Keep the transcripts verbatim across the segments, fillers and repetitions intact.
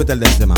Betel Benzema.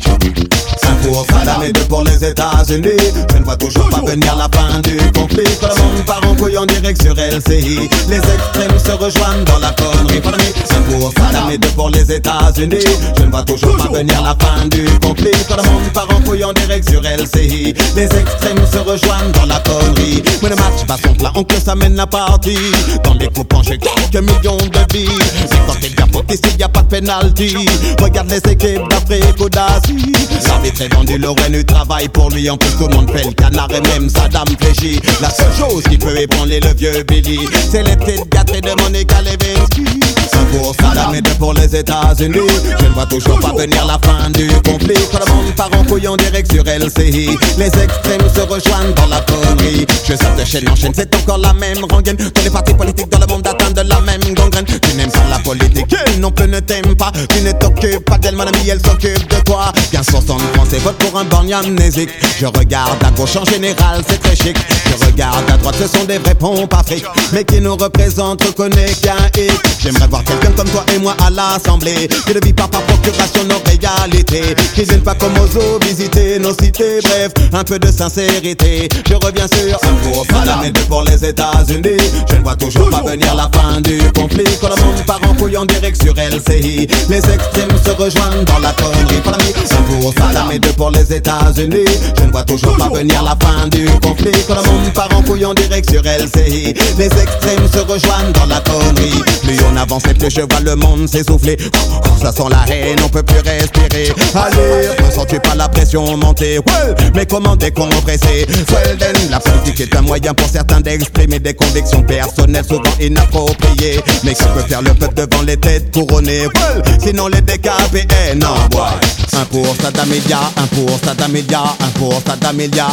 Un pour Saddam et deux pour les États-Unis. Je ne vois toujours pas venir la fin du conflit. Quand le monde part en couille en direct sur L C I, les extrêmes se rejoignent dans la connerie. Un pour Saddam et deux pour les États-Unis. Je ne vois toujours pas venir la fin du conflit. Quand le monde part en couille en direct sur L C I, les extrêmes se rejoignent dans la connerie. Mais le match bat son plein, on que ça mène la partie. Dans les coupes j'ai quelques millions de vies. Mais quand t'es bien faute ici, y'a pas de penalty. Regarde les équipes d'Afrique ou d'Asie. L'arbitre est vendu, l'Orénu travaille pour lui. En plus tout le monde fait le canard et même Saddam fléchit. La seule chose qui peut ébranler le vieux Billy, c'est les petites gâteries de Monica Lewinsky. Un pour Saddam et deux pour les États-Unis. Je ne vois toujours pas venir la fin du conflit. Quand le monde part en couille en direct sur L C I, les extrêmes se rejoignent dans la connerie. Je sors de chaîne en chaîne, c'est encore la même rengaine. Tous les partis politiques dans le monde atteignent de la même gangrène. Tu n'aimes pas la politique, elle non plus ne t'aime pas. Tu ne t'occupes pas d'elle, mon ami, elle s'occupe de toi. quinze pour cent de Français votent pour un borgne amnésique. Je regarde à gauche en général, c'est très chic. Je regarde à droite, ce sont des vrais pompes afriques. Mais qui nous représentent, reconnaît qu'un hic. J'aimerais voir quelqu'un comme toi et moi à l'Assemblée, qui ne vit pas par procuration nos réalités, qui viennent pas comme aux zoo visiter nos cités. Bref, un peu de sincérité. Je reviens sur un pour Saddam et deux pour les États-Unis. Je ne vois toujours pas venir la fin du conflit. Quand le monde part en couille en direct sur L C I, les extrêmes se rejoignent dans la connerie. Un pour Saddam et deux pour les États-Unis. Je ne vois toujours pas venir la fin du conflit. Quand le monde part en couille en direct sur L C I, les extrêmes se rejoignent dans la connerie. Plus on avance et plus je vois le monde s'essouffler. Ça sent la haine, on peut plus respirer. Allez, ressens-tu pas la pression monter? Ouais, mais comment décompresser? Swelden, la politique est un moyen pour certains d'exprimer des convictions personnelles souvent inappropriées. Mais que peut faire le peuple devant les têtes couronnées? Ouais, sinon les décaper, eh non, boy. Un pour Saddam Media, un pour Saddam Media, un pour Saddam Media.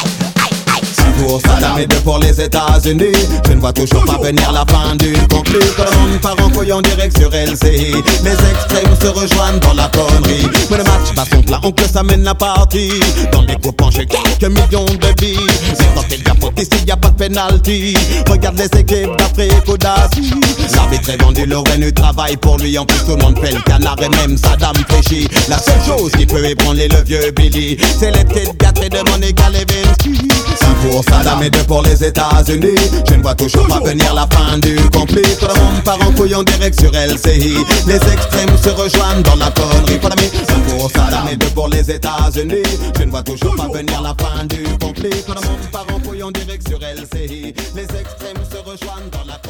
Un pour Saddam et deux pour les États-Unis. Je ne vois toujours pas venir la fin du conflit. Quand le monde part en couille en direct sur L C I, les extrêmes se rejoignent dans la connerie. Mais le match bat son plein, on que ça mène la partie. Dans les coupes j'ai quelques millions de vies. Mais quand t'es bien faute ici, y'a pas de penalty. Regarde les équipes d'Afrique ou d'Asie. L'arbitre est vendu, l'Orénu travaille pour lui. En plus tout le monde fait le canard et même Saddam fléchit. La seule chose qui peut ébranler le vieux Billy, c'est les petites gâteries de Monica Lewinsky. Un pour Saddam et deux pour les États-Unis. Je ne vois toujours pas venir la fin du conflit. Tout le monde part en couille en direct sur L C I, les extrêmes se rejoignent dans la connerie. Un pour Saddam et deux pour les États-Unis. Je ne vois toujours pas venir la fin du conflit. Tout le monde part en couille en direct sur L C I, les extrêmes se rejoignent dans la connerie.